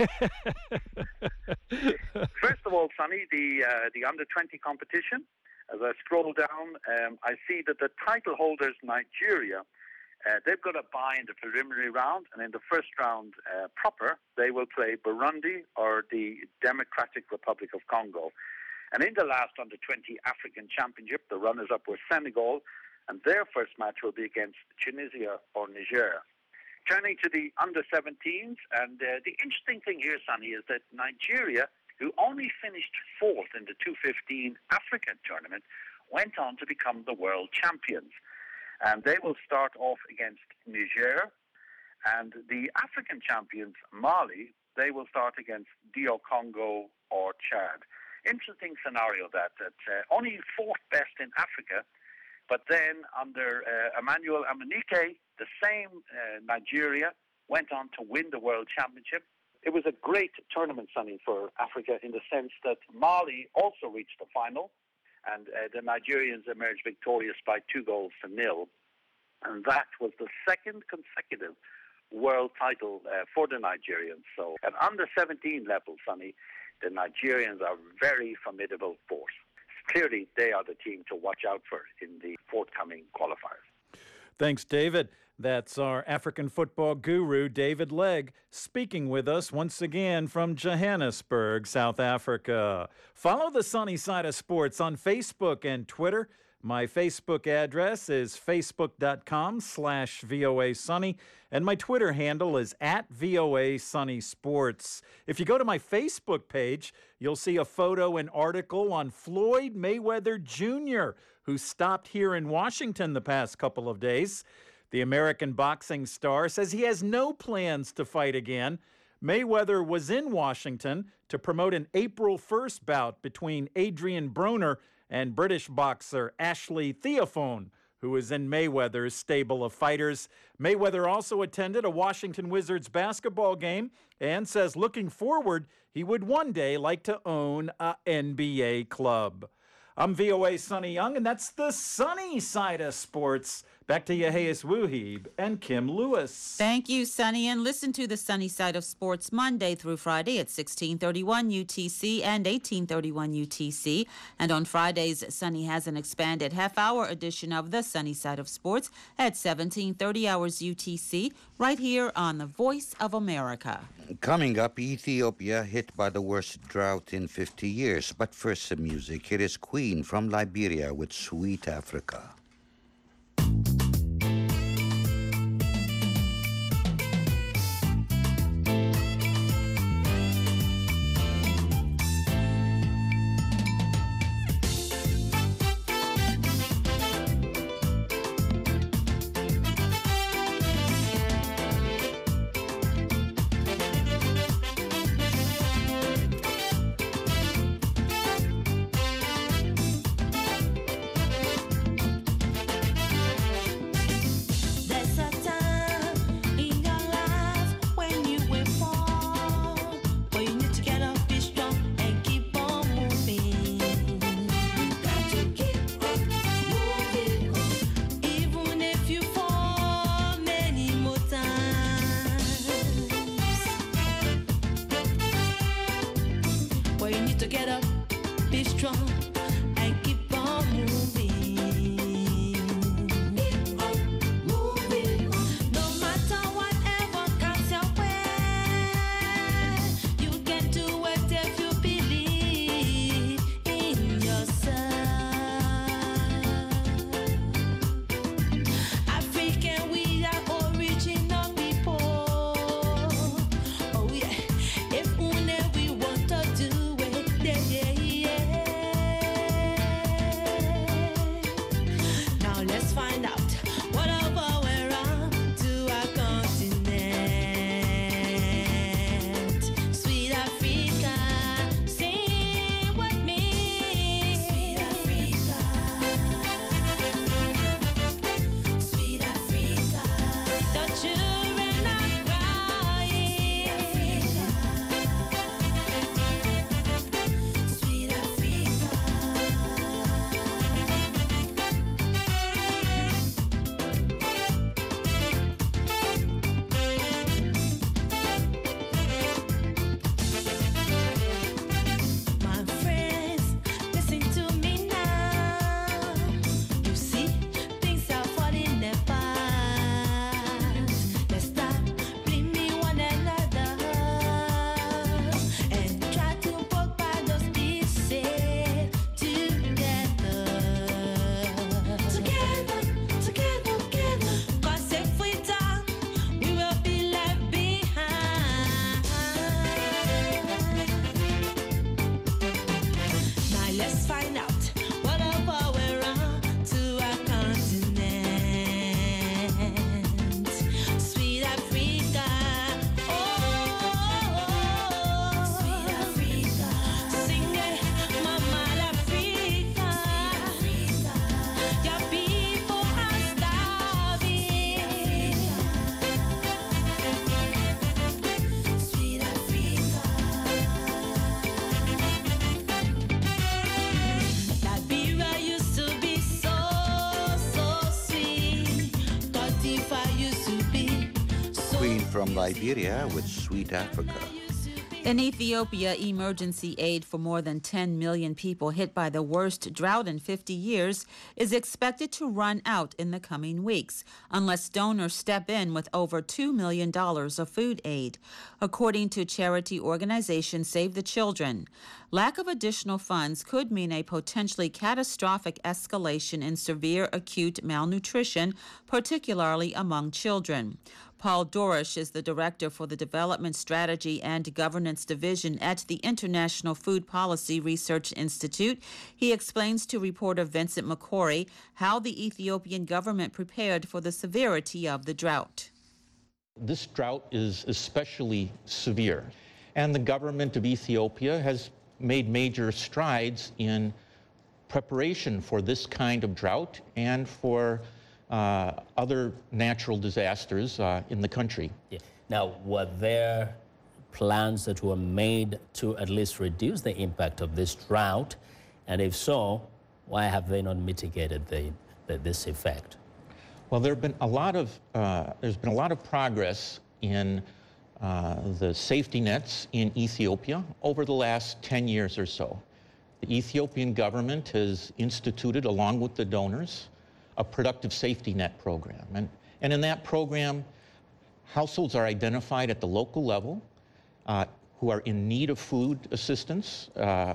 First of all, Sonny, the Under-20 competition, as I scroll down, I see that the title holders, Nigeria, they've got a bye in the preliminary round, and in the first round proper, they will play Burundi or the Democratic Republic of Congo. And in the last Under-20 African Championship, the runners-up were Senegal, and their first match will be against Tunisia or Niger. Turning to the Under-17s, and the interesting thing here, Sonny, is that Nigeria, who only finished fourth in the 2015 African tournament, went on to become the world champions. And they will start off against Niger, and the African champions, Mali, they will start against DR Congo or Chad. interesting scenario that only fourth best in Africa, but then under Emmanuel Amunike, the same Nigeria went on to win the World Championship. It was a great tournament, Sonny, for Africa in the sense that Mali also reached the final, and the Nigerians emerged victorious by 2-0. And that was the second consecutive world title for the Nigerians. So at under 17 level, Sonny, the Nigerians are a very formidable force. Clearly, they are the team to watch out for in the forthcoming qualifiers. Thanks, David. That's our African football guru, David Legg, speaking with us once again from Johannesburg, South Africa. Follow the Sunny Side of Sports on Facebook and Twitter. My Facebook address is facebook.com/VOA Sunny, and my Twitter handle is @VOA Sunny Sports. If you go to my Facebook page, you'll see a photo and article on Floyd Mayweather Jr., who stopped here in Washington the past couple of days. The American boxing star says he has no plans to fight again. Mayweather was in Washington to promote an April 1st bout between Adrian Broner and British boxer Ashley Theophone, who is in Mayweather's stable of fighters. Mayweather also attended a Washington Wizards basketball game and says looking forward, he would one day like to own an NBA club. I'm VOA Sonny Young, and that's the Sunny Side of Sports. Back to Yehias Wuhib and Kim Lewis. Thank you, Sonny. And listen to the Sunny Side of Sports Monday through Friday at 1631 UTC and 1831 UTC. And on Fridays, Sonny has an expanded half-hour edition of the Sunny Side of Sports at 1730 hours UTC, right here on the Voice of America. Coming up, Ethiopia hit by the worst drought in 50 years. But first, some music. Here is Queen from Liberia with Sweet Africa. from Liberia with Sweet Africa. In Ethiopia, emergency aid for more than 10 million people hit by the worst drought in 50 years is expected to run out in the coming weeks, unless donors step in with over $2 million of food aid, according to charity organization Save the Children. Lack of additional funds could mean a potentially catastrophic escalation in severe acute malnutrition, particularly among children. Paul Dorish is the director for the Development Strategy and Governance Division at the International Food Policy Research Institute. He explains to reporter Vincent McCory how the Ethiopian government prepared for the severity of the drought. This drought is especially severe, and the government of Ethiopia has made major strides in preparation for this kind of drought and for other natural disasters in the country. Yeah. Now, were there plans that were made to at least reduce the impact of this drought? And if so, why have they not mitigated this effect? Well, there's been a lot of progress in the safety nets in Ethiopia over the last 10 years or so. The Ethiopian government has instituted, along with the donors, a productive safety net program. And in that program, households are identified at the local level who are in need of food assistance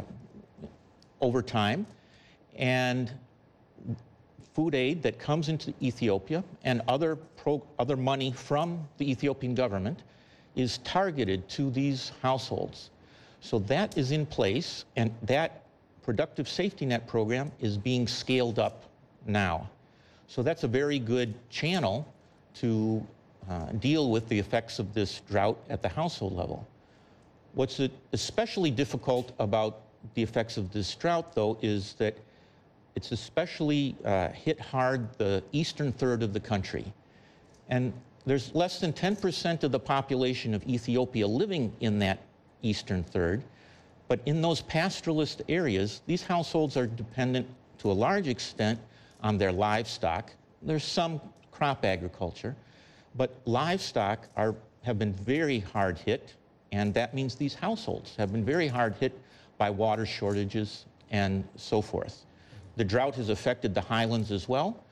over time. And food aid that comes into Ethiopia and other money from the Ethiopian government is targeted to these households. So that is in place, and that productive safety net program is being scaled up now. So that's a very good channel to deal with the effects of this drought at the household level. What's especially difficult about the effects of this drought, though, is that it's especially hit hard the eastern third of the country. And there's less than 10% of the population of Ethiopia living in that eastern third. But in those pastoralist areas, these households are dependent to a large extent on their livestock. There's some crop agriculture, but livestock have been very hard hit, and that means these households have been very hard hit by water shortages and so forth. The drought has affected the highlands as well,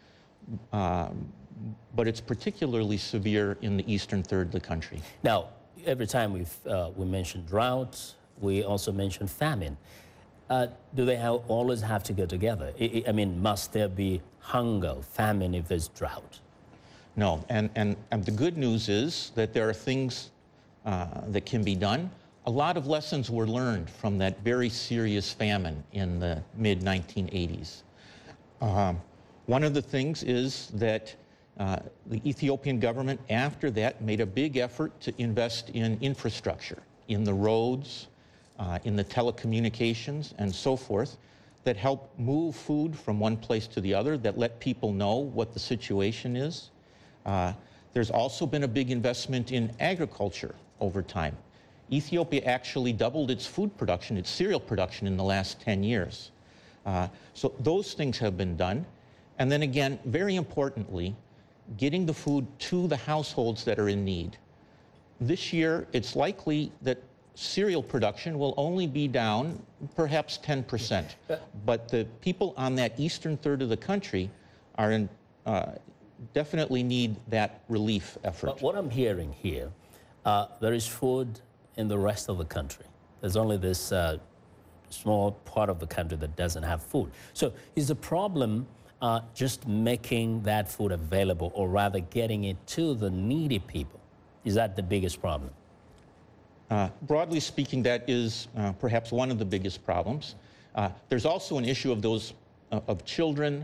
but it's particularly severe in the eastern third of the country. Now, every time we mention drought, we also mention famine. Do they always have to go together? I mean, must there be hunger, famine if there's drought? No, and the good news is that there are things that can be done. A lot of lessons were learned from that very serious famine in the mid-1980s. One of the things is that the Ethiopian government, after that, made a big effort to invest in infrastructure, in the roads, in the telecommunications, and so forth, that help move food from one place to the other, that let people know what the situation is. There's also been a big investment in agriculture over time. Ethiopia actually doubled its food production, its cereal production, in the last 10 years. So those things have been done. And then again, very importantly, getting the food to the households that are in need. This year, it's likely that cereal production will only be down perhaps 10%. But the people on that eastern third of the country are definitely need that relief effort. But what I'm hearing here, there is food in the rest of the country. There's only this small part of the country that doesn't have food. So is the problem just making that food available, or rather getting it to the needy people? Is that the biggest problem? Broadly speaking, that is perhaps one of the biggest problems. There's also an issue of those of children,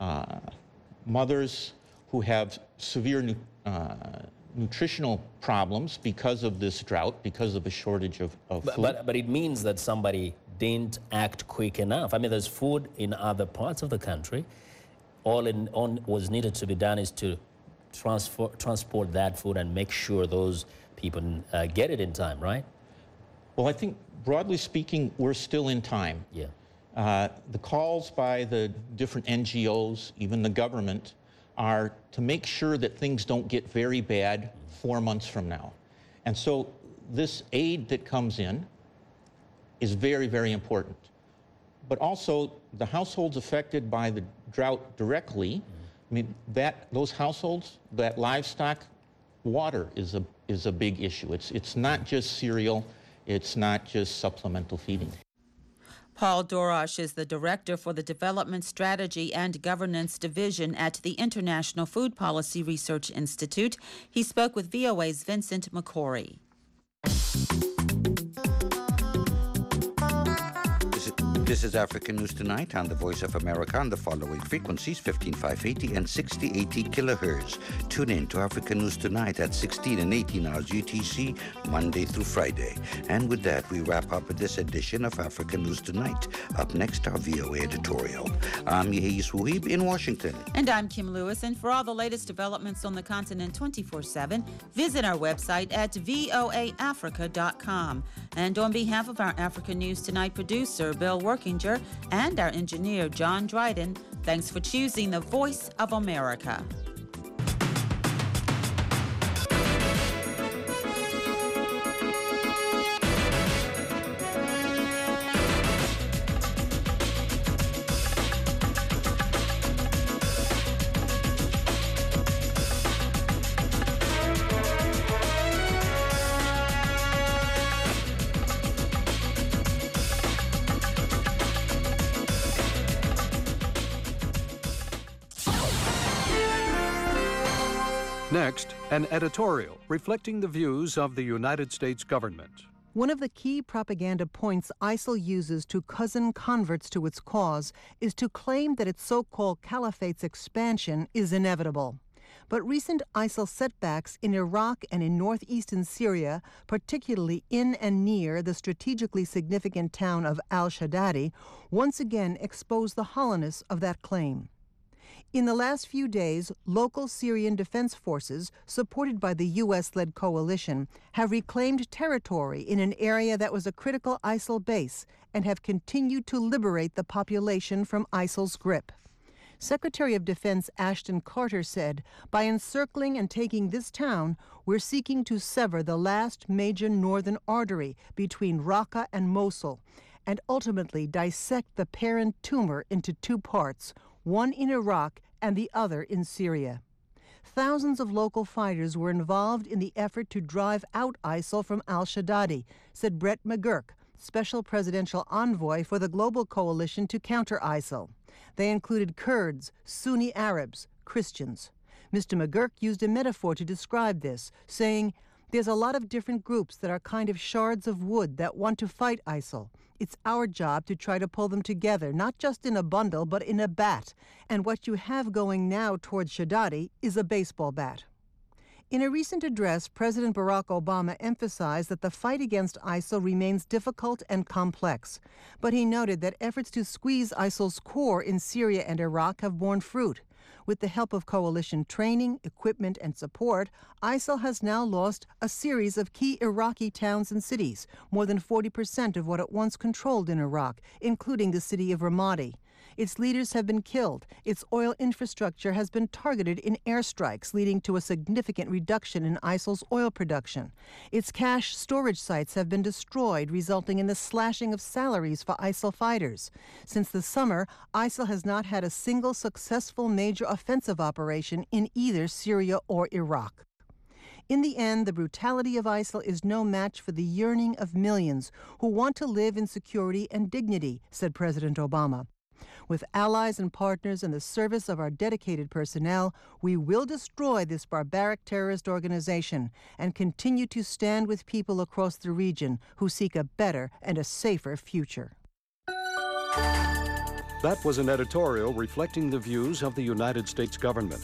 mothers who have severe nutritional problems because of this drought, because of a shortage of food. But it means that somebody didn't act quick enough. I mean, there's food in other parts of the country. All was needed to be done is to transport that food and make sure those people get it in time, right? Well, I think broadly speaking, we're still in time. Yeah. The calls by the different NGOs, even the government, are to make sure that things don't get very bad 4 months from now. And so this aid that comes in is very, very important. But also the households affected by the drought directly, I mean, those households, that livestock, water is a big issue. It's not just cereal, it's not just supplemental feeding. Paul Dorosh is the Director for the Development Strategy and Governance Division at the International Food Policy Research Institute. He spoke with VOA's Vincent McCory. This is African News Tonight on the Voice of America on the following frequencies, 15580 and 6080 kilohertz. Tune in to African News Tonight at 16 and 18 hours UTC, Monday through Friday. And with that, we wrap up this edition of African News Tonight. Up next, our VOA editorial. I'm Yehis Wuhib in Washington. And I'm Kim Lewis. And for all the latest developments on the continent 24/7, visit our website at voaafrica.com. And on behalf of our African News Tonight producer, Bill Workinger, and our engineer, John Dryden, thanks for choosing the Voice of America. Next, an editorial reflecting the views of the United States government. One of the key propaganda points ISIL uses to cozen converts to its cause is to claim that its so-called caliphate's expansion is inevitable. But recent ISIL setbacks in Iraq and in northeastern Syria, particularly in and near the strategically significant town of al-Shaddadi, once again expose the hollowness of that claim. In the last few days, local Syrian defense forces, supported by the U.S.-led coalition, have reclaimed territory in an area that was a critical ISIL base and have continued to liberate the population from ISIL's grip. Secretary of Defense Ashton Carter said, "By encircling and taking this town, we're seeking to sever the last major northern artery between Raqqa and Mosul and ultimately dissect the parent tumor into two parts, one in Iraq and the other in Syria." Thousands of local fighters were involved in the effort to drive out ISIL from al-Shaddadi, said Brett McGurk, special presidential envoy for the global coalition to counter ISIL. They included Kurds, Sunni Arabs, Christians. Mr. McGurk used a metaphor to describe this, saying, "There's a lot of different groups that are kind of shards of wood that want to fight ISIL. It's our job to try to pull them together, not just in a bundle, but in a bat. And what you have going now towards Shaddadi is a baseball bat." In a recent address, President Barack Obama emphasized that the fight against ISIL remains difficult and complex. But he noted that efforts to squeeze ISIL's core in Syria and Iraq have borne fruit. With the help of coalition training, equipment, and support, ISIL has now lost a series of key Iraqi towns and cities, more than 40% of what it once controlled in Iraq, including the city of Ramadi. Its leaders have been killed. Its oil infrastructure has been targeted in airstrikes, leading to a significant reduction in ISIL's oil production. Its cash storage sites have been destroyed, resulting in the slashing of salaries for ISIL fighters. Since the summer, ISIL has not had a single successful major offensive operation in either Syria or Iraq. In the end, the brutality of ISIL is no match for the yearning of millions who want to live in security and dignity, said President Obama. With allies and partners in the service of our dedicated personnel, we will destroy this barbaric terrorist organization and continue to stand with people across the region who seek a better and a safer future. That was an editorial reflecting the views of the United States government.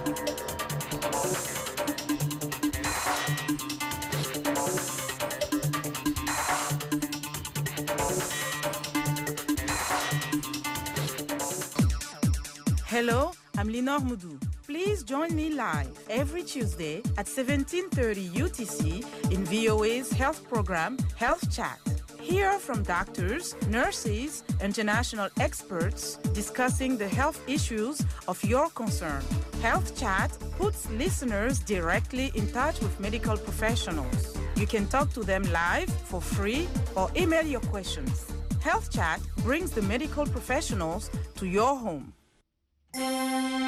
Hello, I'm Linor Moudou. Please join me live every Tuesday at 17:30 UTC in VOA's health program, Health Chat. Hear from doctors, nurses, international experts discussing the health issues of your concern. Health Chat puts listeners directly in touch with medical professionals. You can talk to them live for free or email your questions. Health Chat brings the medical professionals to your home.